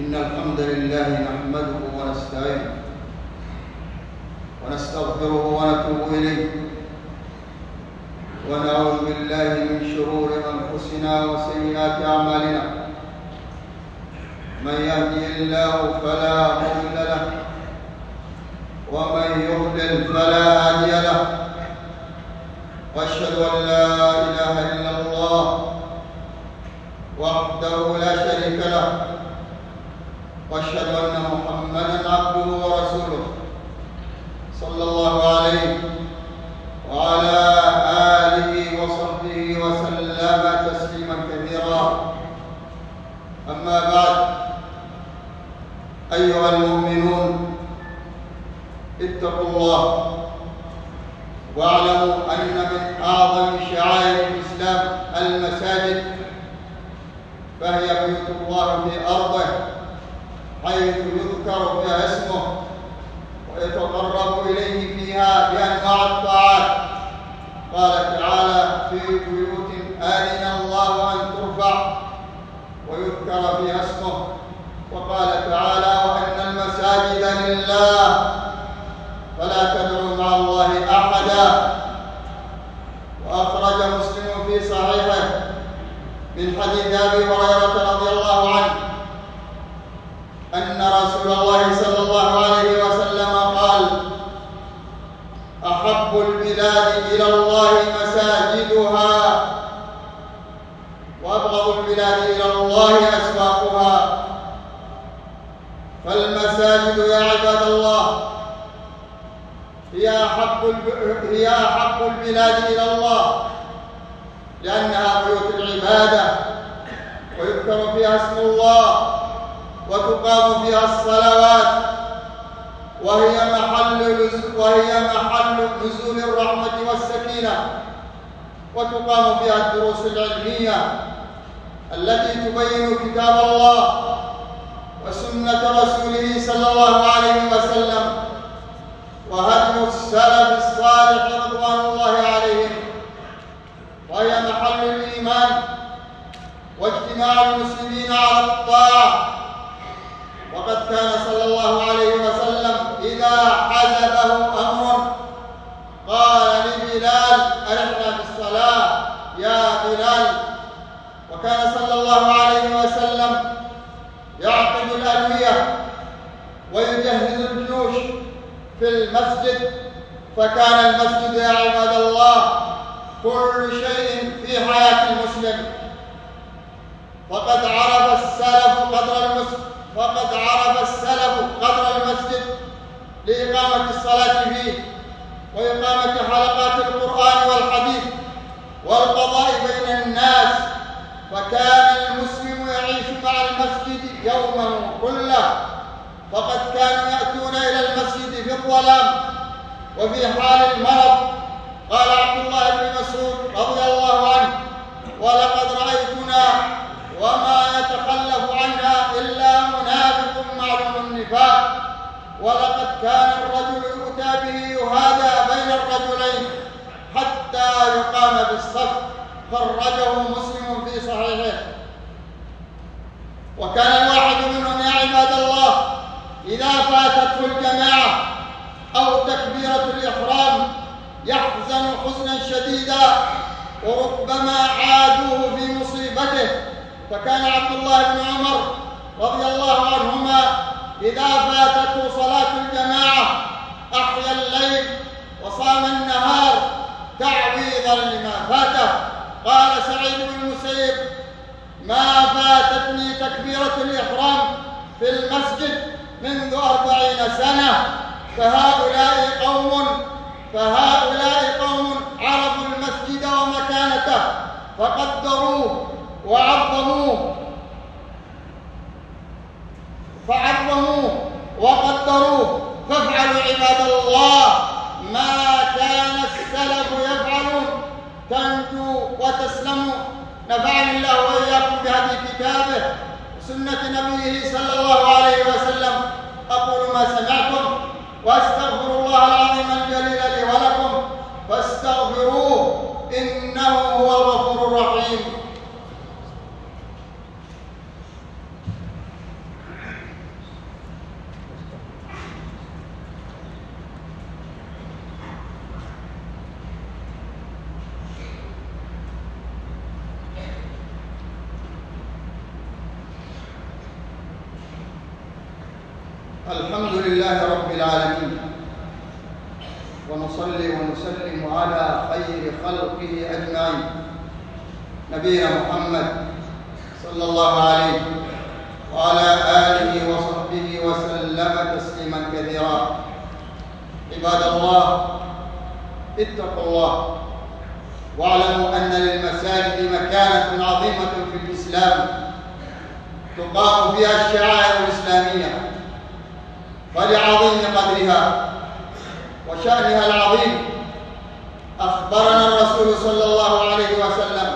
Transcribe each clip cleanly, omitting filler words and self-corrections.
إن الحمد لله نحمده ونستعينه ونستغفره ونتوب إليه ونعوذ بالله من شرور أنفسنا وسيئات أعمالنا. من يهدي الله فلا مضل له ومن يضلل فلا هادي له، وأشهد أن لا إله إلا الله وحده لا شريك له، وأشهد أن محمدًا عبده ورسوله صلى الله عليه وعلى آله وصحبه وسلم تسليما كثيرا. أما بعد، أيها المؤمنون، اتقوا الله واعلموا أن من أعظم شعائر الإسلام المساجد، فهي بيوت الله في أرضه، حيث يذكر فيها اسمه ويتقرب إليه فيها بأنواع الطاعات. قال تعالى: في بيوت آذن الله أن ترفع ويذكر فيها اسمه. وقال تعالى: وأن المساجد لله فلا تدعوا مع الله أحدا. وأخرج مسلم في صحيحه من حديث أبي هريرة رضي الله عنه أن رسول الله صلى الله عليه وسلم قال: أحب البلاد إلى الله مساجدها، وأبغض البلاد إلى الله أسواقها. فالمساجد يا عباد الله هي أحب البلاد إلى الله، لأنها بيوت العبادة ويذكر فيها اسم الله وتقام فيها الصلوات، وهي محل نزول الرحمة والسكينة، وتقام فيها الدروس العلمية التي تبين كتاب الله وسنة رسوله صلى الله عليه وسلم وهدي السلف الصالح رضوان الله عليهم، وهي محل الإيمان واجتماع المسلمين على الطاعة. وقد كان صلى الله عليه وسلم إذا حزبه أمر قال لبلال: أرحنا بالصلاة يا بلال. وكان صلى الله عليه وسلم يعقد الألوية ويجهز الجيوش في المسجد، فكان المسجد يا عباد الله كل شيء في حياة المسلم. فقد عرف السلف قدر المسجد لإقامة الصلاة فيه وإقامة حلقات القرآن والحديث والقضاء بين الناس، فكان المسلم يعيش مع المسجد يومه كله. فقد كانوا يأتون إلى المسجد في الظلام وفي حال المرض. قال عبد الله بن مسعود رضي الله عنه: ولقد رأيتنا وما يتخلف عنها إلا منافق معلوم النفاق. ولقد كان الرجل يؤتى به يهادى بين الرجلين حتى يقام بالصف. خرجه مسلم في صحيحه. وكان الواحد منهم يا عباد الله إذا فاتته الجماعة أو تكبيرة الإحرام يحزن حزنا شديدا، وربما عادوه في مصيبته. فكان عبد الله بن عمر رضي الله عنهما إذا فاتته صلاة الجماعة أحيا الليل وصام النهار تعويضا لما فاته. قال سعيد بن المسيب: ما فاتتني تكبيرة الإحرام في المسجد منذ 40 سنة. فهؤلاء قوم عرفوا المسجد ومكانته فقدروه وقدروه. فافعلوا عباد الله ما كان السلف يفعلون تنجو وتسلموا. نفعني الله وإياكم بهدي كتابه وسنة نبيه صلى الله عليه وسلم. أقول ما سمعتم وأستغفر الله العظيم الجليل لي ولكم فاستغفروه إنه هو الغفور الرحيم. الحمد لله رب العالمين، ونصلي ونسلم على خير خلقه أجمعين، نبينا محمد صلى الله عليه وعلى آله وصحبه وسلم تسليما كثيرا. عباد الله، اتقوا الله واعلموا أن للمساجد مكانة عظيمة في الإسلام تقام فيها الشعائر الإسلامية، فلعظيم قدرها وشأنها العظيم أخبرنا الرسول صلى الله عليه وسلم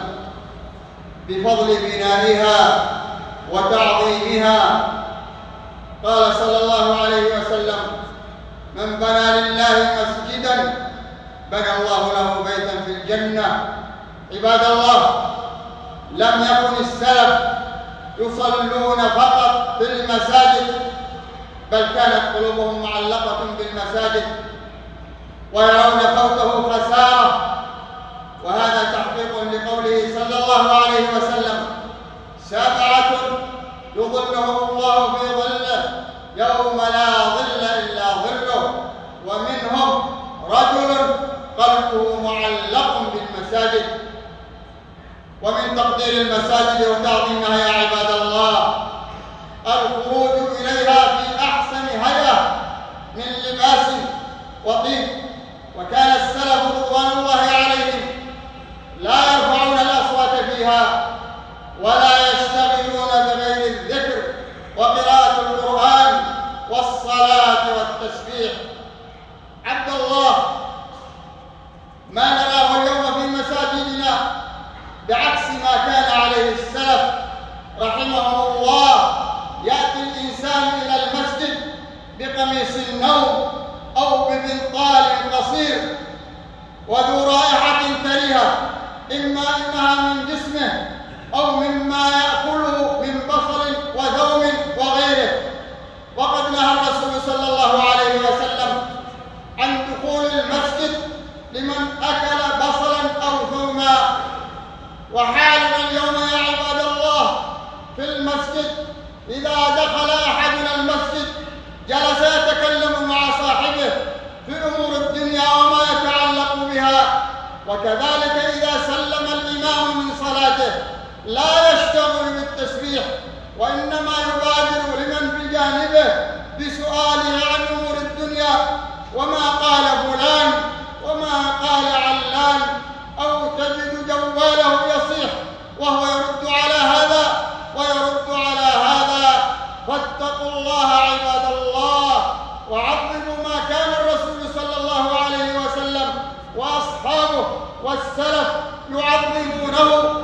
بفضل بنائها وتعظيمها. قال صلى الله عليه وسلم: من بنى لله مسجدا بنى الله له بيتا في الجنة. عباد الله، لم يكن السلف يصلون فقط في المساجد، بل كانت قلوبهم معلقة بالمساجد ويرون فوته خسارة، وهذا تحقيق لقوله صلى الله عليه وسلم: 7 يظلهم الله في ظله يوم لا ظل إلا ظله، ومنهم رجل قلبه معلق بالمساجد. ومن تقدير المساجد وتعظيمها يا عباد الله الخروج إليها في أحسن هيئة من لباس وطيب. وكان السلف رضوان الله عليهم لا يرفعون الأصوات فيها ولا يشتغلون بغير الذكر وقراءة القرآن والصلاة والتسبيح. عبد الله، ما نراه اليوم في مساجدنا بعكس ما كان عليه السلف رحمهم الله. يأتي الإنسان إلى المسجد بقميص النوم أو ببنطال قصير وذو رائحة كريهة، إما إنها من جسمه أو مما يأكله من بصل وثوم وغيره. وقد نهى الرسول صلى الله عليه وسلم عن دخول المسجد لمن أكل بصلا أو ثوما. وحالنا اليوم يا عباد الله في المسجد إذا دخل أحدنا المسجد جلس يتكلم مع صاحبه في أمور الدنيا وما يتعلق بها. وكذلك إذا سلم الإمام من صلاته لا يشتغل بالتسبيح، وإنما يبادر لمن بجانبه بسؤاله عن أمور الدنيا: وما قال فلان، وما قال علان، أو تجد جواله يصيح وهو يرد على هذا ويرد على هذا. فاتقوا الله عباد الله، وعظموا ما كان الرسول صلى الله عليه وسلم وأصحابه والسلف يعظمونه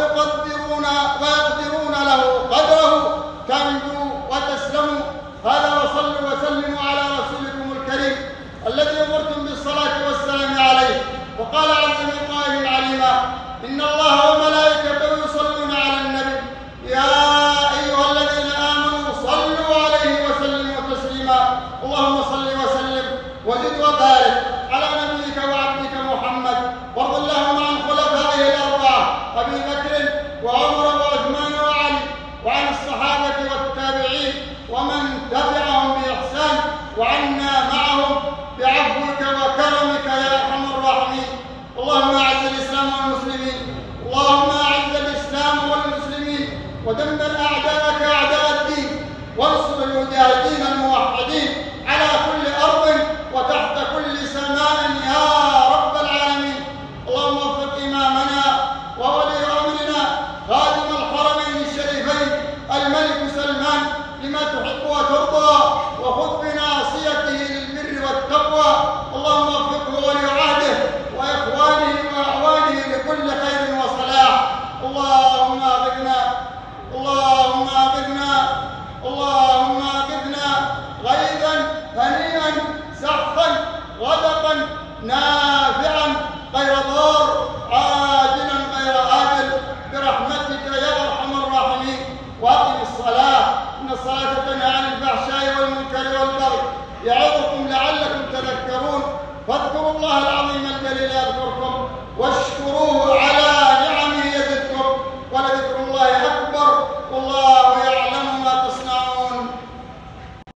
ويقدرون له قدره. تنجوا وتسلموا. هذا وصلوا وسلموا على رسولكم الكريم الذي أمرتم بالصلاة والسلام عليه. وقال عز من قائل عليما: إن الله وملائكته يصلون على النبي يا أيها الذين آمنوا صلوا عليه وسلموا تسليما. اللهم صل وسلم وزد وبارك على نبيك وعبدك محمد، وارض اللهم عن خلفائه الأربعة أبي بكر وعمر وعثمان وعلي، وعن الصحابة والتابعين ومن تبعهم بإحسان، وعنا معهم بعفوك وكرمك يا أرحم الراحمين. اللهم أعز الإسلام والمسلمين، اللهم أعز الإسلام والمسلمين، ودمر أعداءك أعداء الدين، وانصر المجاهدين الموحدين على كل أرض وتحت كل سماء يا رب العالمين. اللهم وفق إمامنا وولي أمرنا خادم الحرمين الشريفين الملك سلمان لما تحب وترضى، وخذ بناصيته للبر والتقوى. اللهم وفقه ولي عهده وإخوانه وأعوانه لكل خير وصلاح. اللهم أغثنا، اللهم أغثنا، اللهم أغثنا غيثا هنيئا سحقا غدقا نافعا غير ضار عاجلا غير آجل برحمتك يا أرحم الراحمين. وأقم الصلاة، إن الصلاة تنهى عن الفحشاء والمنكر والبغي، يعظكم لعلكم تذكرون. فاذكروا الله العظيم الجليل يذكركم، واشكروه على نعمه يزدكم، ولذكر الله أكبر. والله